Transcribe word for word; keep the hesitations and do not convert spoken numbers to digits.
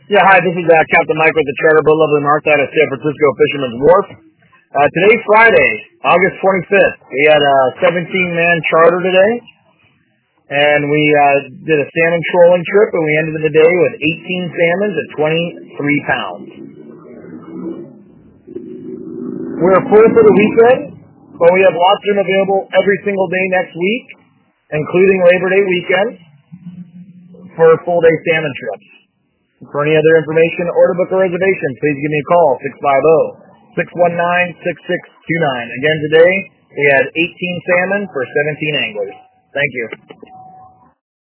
Yeah, hi, this is uh, Captain Mike with the Charter Boat Lovely Martha out of San Francisco Fisherman's Wharf. Uh, today's Friday, August twenty-fifth. We had a seventeen-man charter today, and we uh, did a salmon trolling trip, and we ended the day with eighteen salmons at twenty-three pounds. We're full for the weekend, but we have lots of them available every single day next week, including Labor Day weekend, for full-day salmon trips. For any other information or to book a reservation, please give me a call, six five zero, six one nine, six six two nine. Again, today, we had eighteen salmon for seventeen anglers. Thank you.